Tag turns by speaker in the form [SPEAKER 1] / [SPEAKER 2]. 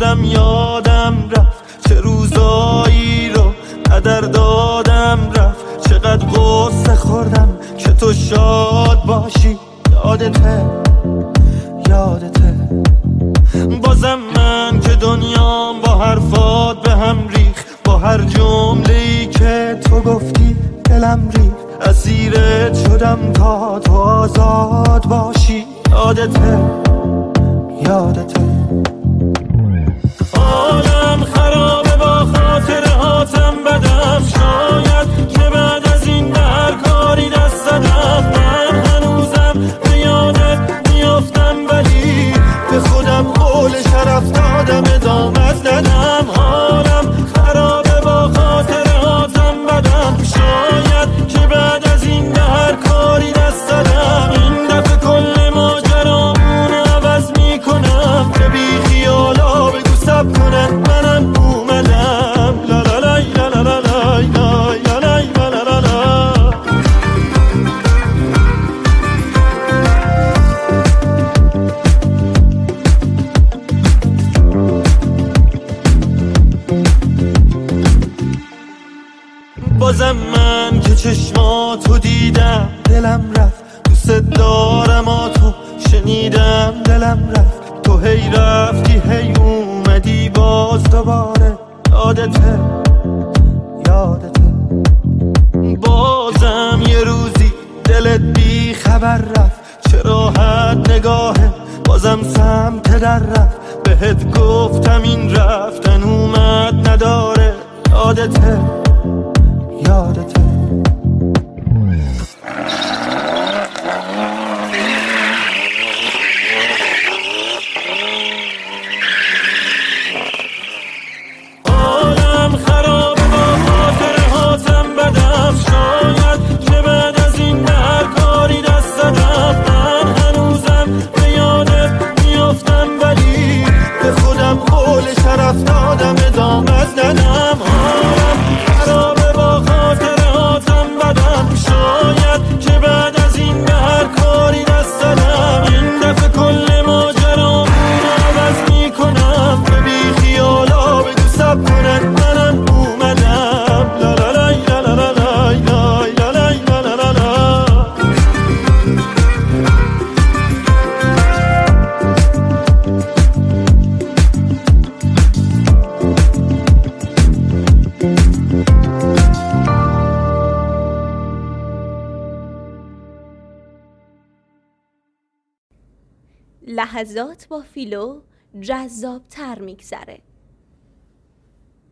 [SPEAKER 1] خودم یادم رفت چه روزایی رو قدر دادم رفت، چقدر غصه خوردم که تو شاد باشی. یادته بازم من که دنیام با حرفات به هم ریخ، با هر جمله‌ای که تو گفتی دلم ریخ. اسیرت شدم تا تو آزاد باشی. یادته حالم خرابه با خاطرهاتم بدم، شاید که بعد از این به هر کاری دست زدم. من هنوزم به یادت میافتم ولی به خودم قول شرف دادم ادامت ندم. حالم خرابه با خاطرهاتم بدم، شاید که بعد از این به هر کاری دست زدم. این دفعه کل ماجرامون عوض میکنم که بی خیالا بگو سب کنن منم اومدم. لا لا لا لا لا لا لا لا لا لا لا. بازم من که چشماتو دیدم دلم رفت، دوست دارم تو شنیدم دلم رفت. تو هی رفتی هی اومدی باز دوباره. یادته بازم یه روزی دلت بی خبر رفت، چه راحت نگاهه بازم سمت در رفت. بهت گفتم این رفتن اومد نداره. یادته حالم خرابه با خاطرهاتم بدم، شاید که بعد از این به هر کاری دست زدم. من هنوزم به یادت میافتم ولی به خودم قول شرف دادم ادامت ندم. حالم خرابه با خاطرهاتم بدم، شاید که بعد از این به هر کاری دست زدم. این دفعه کل ماجرامون عوض میکنم که بی خیالا بگو سب کنن منم اومدم. لا لا لا لا لا لا لا لا لا لا.
[SPEAKER 2] لحظات با فیلو جذاب تر میگذره.